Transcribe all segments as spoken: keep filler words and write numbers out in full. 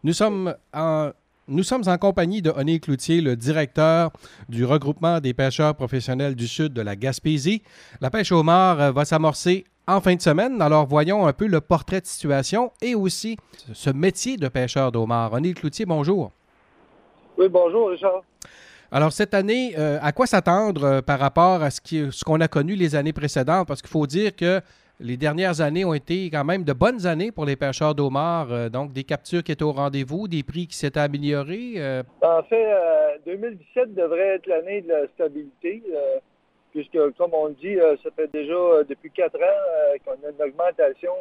Nous sommes en, nous sommes en compagnie de Oné Cloutier, le directeur du regroupement des pêcheurs professionnels du sud de la Gaspésie. La pêche au homard euh, va s'amorcer en fin de semaine. Alors, voyons un peu le portrait de situation et aussi ce métier de pêcheur d'homard. Oné Cloutier, bonjour. Oui, bonjour, Richard. Alors, cette année, euh, à quoi s'attendre euh, par rapport à ce, qui, ce qu'on a connu les années précédentes? Parce qu'il faut dire que les dernières années ont été quand même de bonnes années pour les pêcheurs d'homards. Euh, donc, des captures qui étaient au rendez-vous, des prix qui s'étaient améliorés. Euh... En fait, euh, deux mille dix-sept devrait être l'année de la stabilité, euh, puisque, comme on le dit, euh, ça fait déjà euh, depuis quatre ans euh, qu'on a une augmentation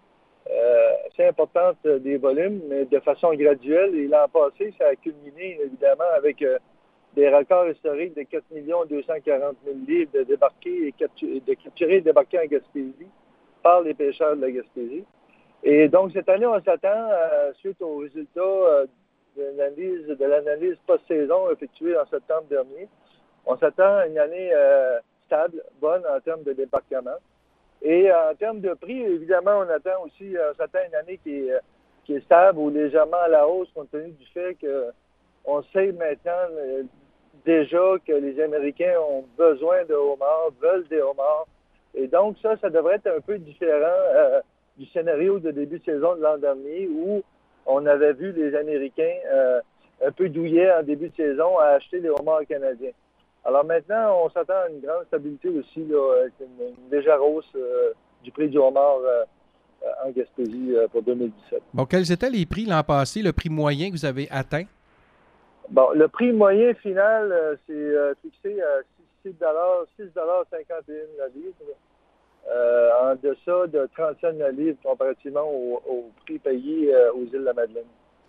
euh, assez importante des volumes, mais de façon graduelle. Et l'an passé, ça a culminé, évidemment, avec euh, des records historiques de quatre millions deux cent quarante mille livres de débarqués et captu- de capturés et débarqués en Gaspésie par les pêcheurs de la Gaspésie. Et donc, cette année, on s'attend, euh, suite aux résultats euh, de l'analyse, de l'analyse post-saison effectuée en septembre dernier, on s'attend à une année euh, stable, bonne en termes de débarquement. Et en termes de prix, évidemment, on attend aussi, on s'attend à une année qui est, qui est stable ou légèrement à la hausse, compte tenu du fait qu'on sait maintenant euh, déjà que les Américains ont besoin de homards, veulent des homards. Et donc, ça, ça devrait être un peu différent euh, du scénario de début de saison de l'an dernier où on avait vu les Américains euh, un peu douillets en début de saison à acheter les homards canadiens. Alors maintenant, on s'attend à une grande stabilité aussi, là, avec une, une légère hausse euh, du prix du homard euh, en Gaspésie euh, pour deux mille dix-sept. Bon, quels étaient les prix l'an passé, le prix moyen que vous avez atteint? Bon, le prix moyen final, euh, c'est euh, fixé à six dollars cinquante et un la livre. Euh, en deçà de trente cents la livre comparativement au, au prix payé euh, aux îles de la Madeleine.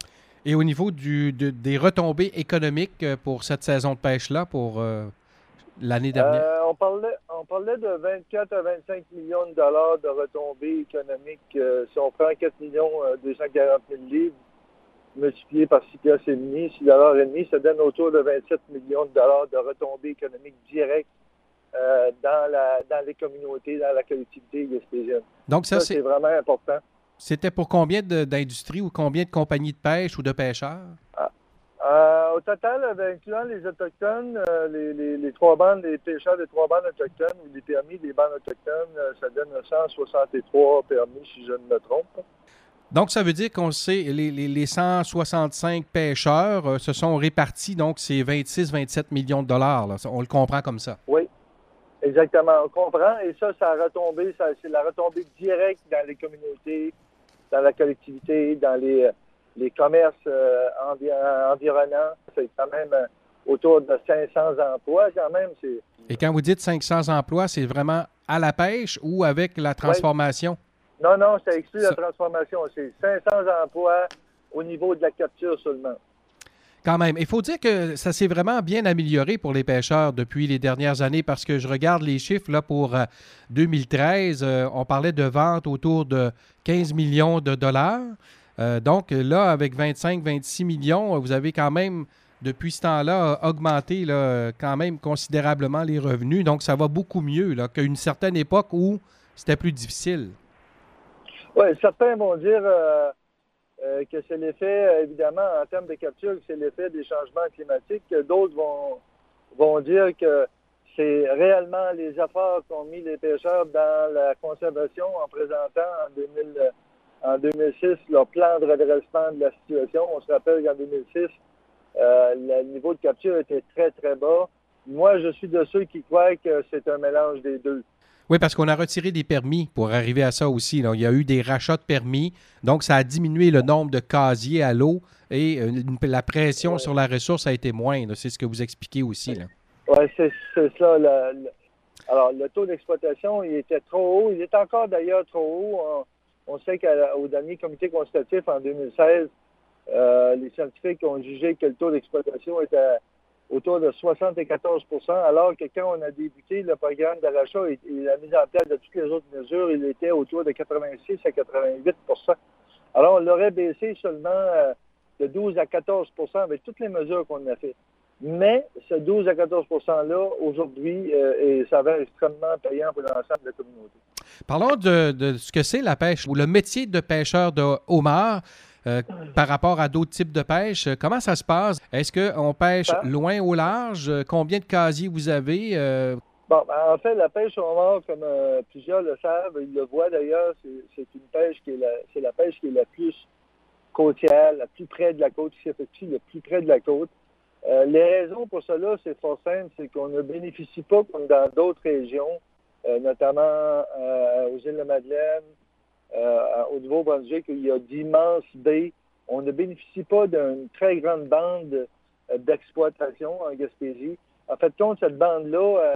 Et au niveau du, de, des retombées économiques pour cette saison de pêche-là, pour euh, l'année dernière? Euh, on, parlait, on parlait de vingt-quatre à vingt-cinq millions de dollars de retombées économiques. Euh, si on prend quatre millions deux cent quarante mille livres, multiplié par six piastres et demi, six dollars et demi, ça donne autour de vingt-sept millions de dollars de retombées économiques directes euh, dans, la, dans les communautés, dans la collectivité gaspésienne. Donc ça, ça c'est, c'est vraiment important. C'était pour combien de, d'industries ou combien de compagnies de pêche ou de pêcheurs? Ah. Euh, au total, incluant les Autochtones, euh, les, les, les trois bandes, les pêcheurs des trois bandes autochtones ou les permis des bandes autochtones, euh, ça donne cent soixante-trois permis, si je ne me trompe. Donc, ça veut dire qu'on sait, les, les, les cent soixante-cinq pêcheurs euh, se sont répartis, donc c'est vingt-six à vingt-sept millions de dollars. Là. On le comprend comme ça. Oui, exactement. On comprend. Et ça, ça a retombé, ça, c'est la retombée directe dans les communautés, dans la collectivité, dans les, les commerces euh, envi- environnants. C'est quand même euh, autour de cinq cents emplois, quand même. C'est... Et quand vous dites cinq cents emplois, c'est vraiment à la pêche ou avec la transformation? Oui. Non, non, ça exclut ça... la transformation. C'est cinq cents emplois au niveau de la capture seulement. Quand même. Il faut dire que ça s'est vraiment bien amélioré pour les pêcheurs depuis les dernières années parce que je regarde les chiffres là, pour euh, deux mille treize. Euh, on parlait de ventes autour de quinze millions de dollars. Euh, donc là, avec vingt-cinq à vingt-six millions, vous avez quand même, depuis ce temps-là, augmenté là, quand même considérablement les revenus. Donc ça va beaucoup mieux là, qu'à une certaine époque où c'était plus difficile. Oui, certains vont dire euh, euh, que c'est l'effet, euh, évidemment, en termes de capture, que c'est l'effet des changements climatiques. D'autres vont, vont dire que c'est réellement les efforts qu'ont mis les pêcheurs dans la conservation en présentant en, deux mille, en deux mille six leur plan de redressement de la situation. On se rappelle qu'en deux mille six, euh, le niveau de capture était très, très bas. Moi, je suis de ceux qui croient que c'est un mélange des deux. Oui, parce qu'on a retiré des permis pour arriver à ça aussi. Là. Il y a eu des rachats de permis. Donc, ça a diminué le nombre de casiers à l'eau et euh, la pression ouais. sur la ressource a été moindre. C'est ce que vous expliquez aussi. Oui, c'est, c'est ça. Le, le, alors, le taux d'exploitation, il était trop haut. Il est encore d'ailleurs trop haut. On, on sait qu'au dernier comité consultatif en deux mille seize, euh, les scientifiques ont jugé que le taux d'exploitation était autour de soixante-quatorze pour cent, alors que quand on a débuté le programme d'achat et, et la mise en place de toutes les autres mesures, il était autour de quatre-vingt-six à quatre-vingt-huit pour cent. Alors, on l'aurait baissé seulement euh, de douze à quatorze pour cent avec toutes les mesures qu'on a faites. Mais ce douze à quatorze pour cent-là, aujourd'hui, euh, s'avère extrêmement payant pour l'ensemble de la communauté. Parlons de, de ce que c'est la pêche ou le métier de pêcheur de homard. euh, par rapport à d'autres types de pêche. Comment ça se passe? Est-ce qu'on pêche Ah. loin au large? Combien de casiers vous avez? Euh... Bon, ben, en fait, la pêche au homard, comme euh, plusieurs le savent, ils le voient d'ailleurs, c'est, c'est une pêche qui est la, c'est la pêche qui est la plus côtière, la plus près de la côte, qui s'effectue le plus près de la côte. Euh, les raisons pour cela, c'est fort simple, c'est qu'on ne bénéficie pas comme dans d'autres régions, euh, notamment euh, aux îles de Madeleine, euh, au Nouveau-Brunswick, où il y a d'immenses baies. On ne bénéficie pas d'une très grande bande euh, d'exploitation en Gaspésie. En fait, compte cette bande-là, euh,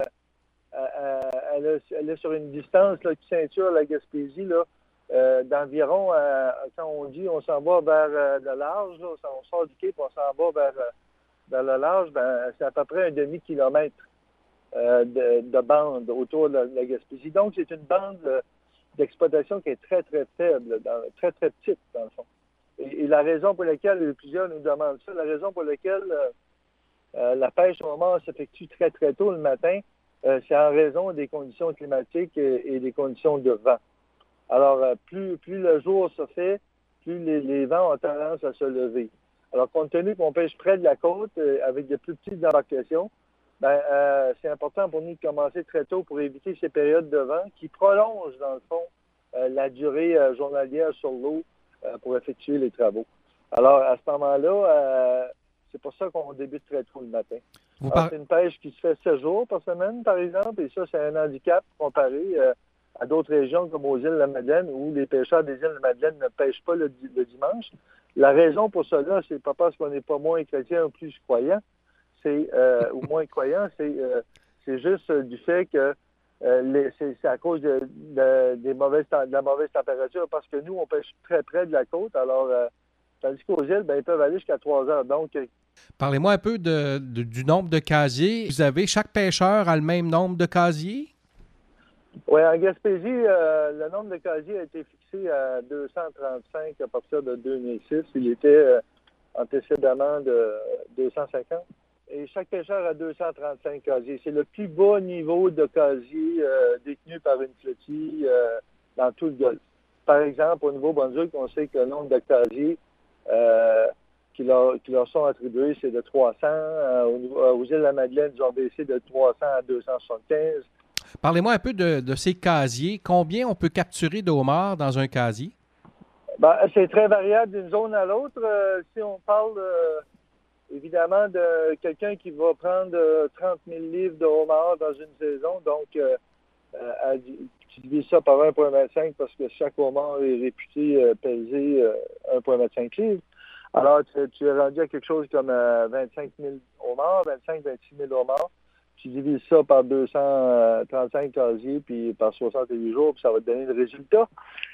euh, elle, a, elle est sur une distance là, qui ceinture la Gaspésie là, euh, d'environ, euh, quand on dit on s'en va vers euh, le large, là, on sort du quai et on s'en va vers, euh, vers le large, ben, c'est à peu près un demi-kilomètre euh, de, de bande autour de la, de la Gaspésie. Donc, c'est une bande euh, d'exploitation qui est très, très faible, dans, très, très petite, dans le fond. Et, et la raison pour laquelle, plusieurs nous demandent ça, la raison pour laquelle euh, euh, la pêche au homard s'effectue très, très tôt le matin, euh, c'est en raison des conditions climatiques et, et des conditions de vent. Alors, euh, plus, plus le jour se fait, plus les, les vents ont tendance à se lever. Alors, compte tenu qu'on pêche près de la côte, euh, avec de plus petites embarcations, ben, euh, c'est important pour nous de commencer très tôt pour éviter ces périodes de vent qui prolongent, dans le fond, euh, la durée euh, journalière sur l'eau euh, pour effectuer les travaux. Alors, à ce moment-là, euh, c'est pour ça qu'on débute très tôt le matin. Vous Alors, par... c'est une pêche qui se fait sept jours par semaine, par exemple, et ça, c'est un handicap comparé euh, à d'autres régions comme aux îles de la Madeleine, où les pêcheurs des îles de la Madeleine ne pêchent pas le, le dimanche. La raison pour cela, c'est pas parce qu'on n'est pas moins chrétien ou plus croyant, c'est euh, ou moins croyant, c'est euh, c'est juste euh, du fait que euh, les, c'est, c'est à cause de, de, des mauvaises, de la mauvaise température, parce que nous, on pêche très près de la côte, alors euh, tandis qu'aux îles, ben, ils peuvent aller jusqu'à trois heures. Donc, euh, Parlez-moi un peu de, de, du nombre de casiers. Vous avez, chaque pêcheur a le même nombre de casiers? oui, en Gaspésie, euh, le nombre de casiers a été fixé à deux cent trente-cinq à partir de deux mille six. Il était euh, antécédemment de deux cent cinquante. Et chaque pêcheur a deux cent trente-cinq casiers. C'est le plus bas niveau de casier euh, détenu par une flottille euh, dans tout le Golfe. Par exemple, au Nouveau-Brunswick, on sait que le nombre de casiers euh, qui, leur, qui leur sont attribués, c'est de trois cents. Euh, au, aux îles de la Madeleine, ils ont baissé de trois cents à deux cent soixante-quinze. Parlez-moi un peu de, de ces casiers. Combien on peut capturer de homards dans un casier? Ben, c'est très variable d'une zone à l'autre. Euh, si on parle euh, évidemment de quelqu'un qui va prendre euh, trente mille livres de homards dans une saison, donc euh, euh, tu divises ça par un virgule vingt-cinq parce que chaque homard est réputé euh, peser euh, un virgule vingt-cinq livres. Alors, tu, tu es rendu à quelque chose comme euh, vingt-cinq mille homards, vingt-cinq à vingt-six mille homards. Tu divises ça par deux cent trente-cinq casiers, puis par soixante-huit jours, puis ça va te donner le résultat.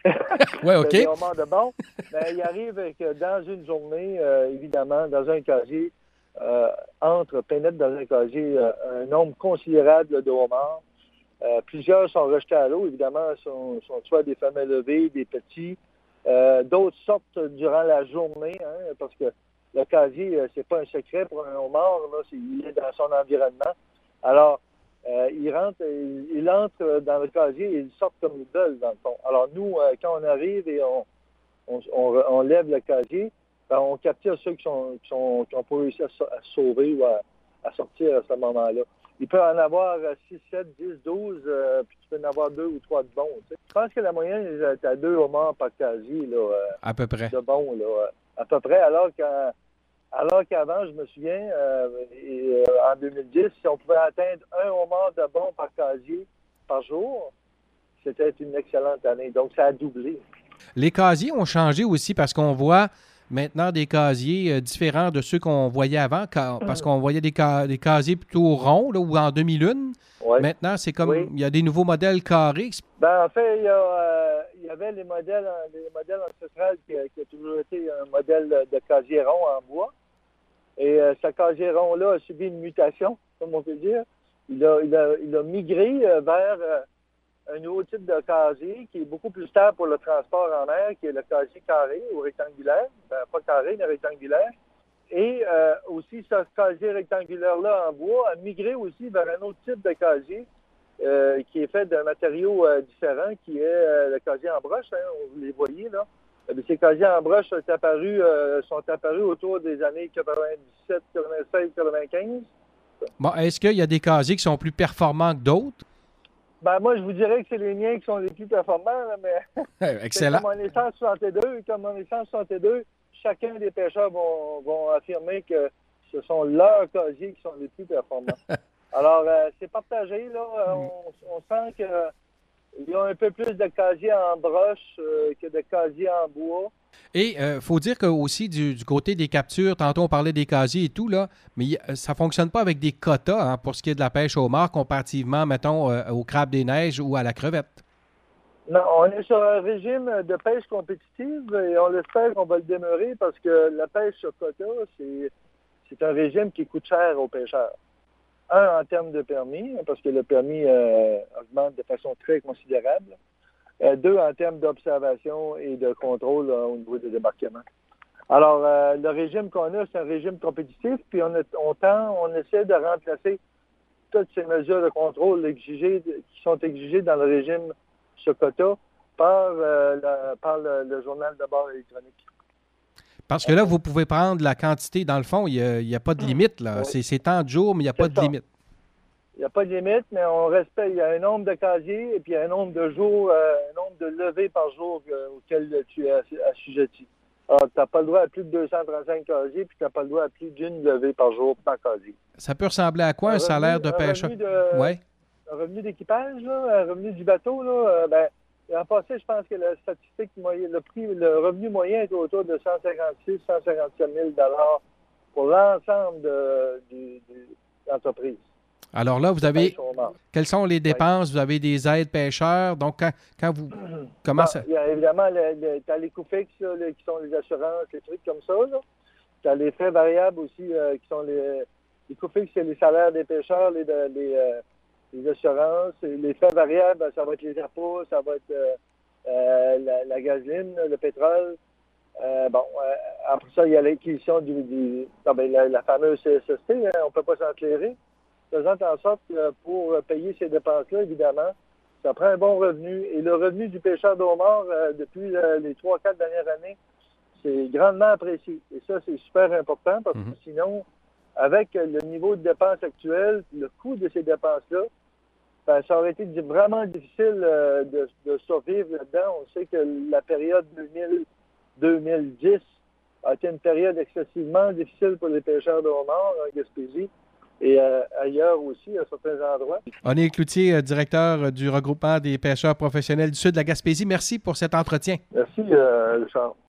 Oui, OK. Des homards de bon. Mais il arrive que dans une journée, euh, évidemment, dans un casier, euh, entre, pénètre dans un casier euh, un nombre considérable de homards. Euh, plusieurs sont rejetés à l'eau, évidemment, sont, sont soit des femelles levées, des petits. Euh, d'autres sortent durant la journée, hein, parce que le casier, euh, c'est pas un secret pour un homard, là, c'est, il est dans son environnement. Alors, euh, il rentre, il, il entre dans le casier et il sort comme il veut, dans le fond. Alors, nous, euh, quand on arrive et on, on, on, on lève le casier, ben, on capture ceux qui sont, qui sont, qui ont pas réussi à, à sauver ou à, à sortir à ce moment-là. Il peut en avoir six, sept, dix, douze, euh, puis tu peux en avoir deux ou trois de bons. Tu sais. Je pense que la moyenne est à deux homards par casier, là, euh, à peu près. De bons, là, à peu près, alors qu'en Alors qu'avant, je me souviens, euh, et, euh, en deux mille dix, si on pouvait atteindre un homard de bon par casier par jour, c'était une excellente année. Donc, ça a doublé. Les casiers ont changé aussi parce qu'on voit maintenant des casiers euh, différents de ceux qu'on voyait avant, ca- parce qu'on voyait des, ca- des casiers plutôt ronds là, ou en demi-lune. Ouais. Maintenant, c'est comme, Oui. il y a des nouveaux modèles carrés. Ben, en fait, il y, a, euh, il y avait les modèles, les modèles ancestrales qui, qui a toujours été un modèle de casier rond en bois. Et euh, ce casier rond-là a subi une mutation, comme on peut dire. Il a, il a, il a migré euh, vers euh, un nouveau type de casier qui est beaucoup plus stable pour le transport en mer, qui est le casier carré ou rectangulaire. Ben, pas carré, mais rectangulaire. Et euh, aussi, ce casier rectangulaire-là en bois a migré aussi vers un autre type de casier euh, qui est fait d'un matériau euh, différent, qui est euh, le casier en broche. Hein, vous les voyez là. Eh bien, ces casiers en broche sont apparus, euh, sont apparus autour des années quatre-vingt-dix-sept, quatre-vingt-seize, quatre-vingt-quinze. Bon, est-ce qu'il y a des casiers qui sont plus performants que d'autres? Ben, moi, je vous dirais que c'est les miens qui sont les plus performants, là, mais Excellent. comme on est cent soixante-deux, comme on est cent soixante-deux, chacun des pêcheurs vont, vont affirmer que ce sont leurs casiers qui sont les plus performants. Alors, euh, c'est partagé, là. On, on sent qu'il y a un peu plus de casiers en broche euh, que de casiers en bois. Et il euh, faut dire que aussi du, du côté des captures, tantôt on parlait des casiers et tout, là, mais y, ça ne fonctionne pas avec des quotas hein, pour ce qui est de la pêche au homard comparativement, mettons, euh, au crabe des neiges ou à la crevette. Non, on est sur un régime de pêche compétitive et on espère qu'on va le demeurer parce que la pêche sur quota, c'est, c'est un régime qui coûte cher aux pêcheurs. Un, en termes de permis, parce que le permis euh, augmente de façon très considérable. Euh, deux, en termes d'observation et de contrôle euh, au niveau des débarquements. Alors, euh, le régime qu'on a, c'est un régime compétitif, puis on, a, on tend, on essaie de remplacer toutes ces mesures de contrôle exigées, qui sont exigées dans le régime sur quota par, euh, la, par le, le journal de bord électronique. Parce que là, vous pouvez prendre la quantité, dans le fond, il n'y a, a pas de limite. Là. Oui. C'est, c'est tant de jours, mais il n'y a c'est pas de ça. limite. Il n'y a pas de limite, mais on respecte. Il y a un nombre de casiers et puis il y a un nombre de jours, euh, un nombre de levées par jour euh, auquel tu es assujetti. Alors, tu n'as pas le droit à plus de deux cent trente-cinq casiers, puis tu n'as pas le droit à plus d'une levée par jour par casier. Ça peut ressembler à quoi, un, un revenu, salaire de pêcheur? Oui. Un revenu d'équipage, là, un revenu du bateau, là, euh, ben, l'an passé, je pense que la statistique moyenne, le prix, le revenu moyen est autour de cent cinquante-six à cent cinquante-sept mille dollars pour l'ensemble de, de, de l'entreprise. Alors là, vous avez, quelles sont les dépenses? Oui. Vous avez des aides pêcheurs. Donc, quand, quand vous, comment bon, ça? Il y a évidemment, tu as les coûts fixes, là, les, qui sont les assurances, les trucs comme ça. Tu as les frais variables aussi, euh, qui sont les, les coûts fixes, c'est les salaires des pêcheurs, les, les, euh, les assurances. Et les frais variables, ça va être les impôts, ça va être euh, euh, la, la gasoline, le pétrole. Euh, bon, euh, après ça, il y a l'acquisition du, du non, ben, la, la fameuse C S S T, hein, on ne peut pas s'en clairer. Faisant en sorte que pour payer ces dépenses-là, évidemment, ça prend un bon revenu. Et le revenu du pêcheur de homard, euh, depuis euh, les trois quatre dernières années, c'est grandement apprécié. Et ça, c'est super important parce que mm-hmm. sinon, avec le niveau de dépenses actuel, le coût de ces dépenses-là, ben, ça aurait été vraiment difficile euh, de, de survivre là-dedans. On sait que la période deux mille deux mille dix a été une période excessivement difficile pour les pêcheurs de homard en Gaspésie. Et euh, ailleurs aussi, à certains endroits. Oneil Cloutier, directeur du regroupement des pêcheurs professionnels du Sud de la Gaspésie. Merci pour cet entretien. Merci, euh, Richard.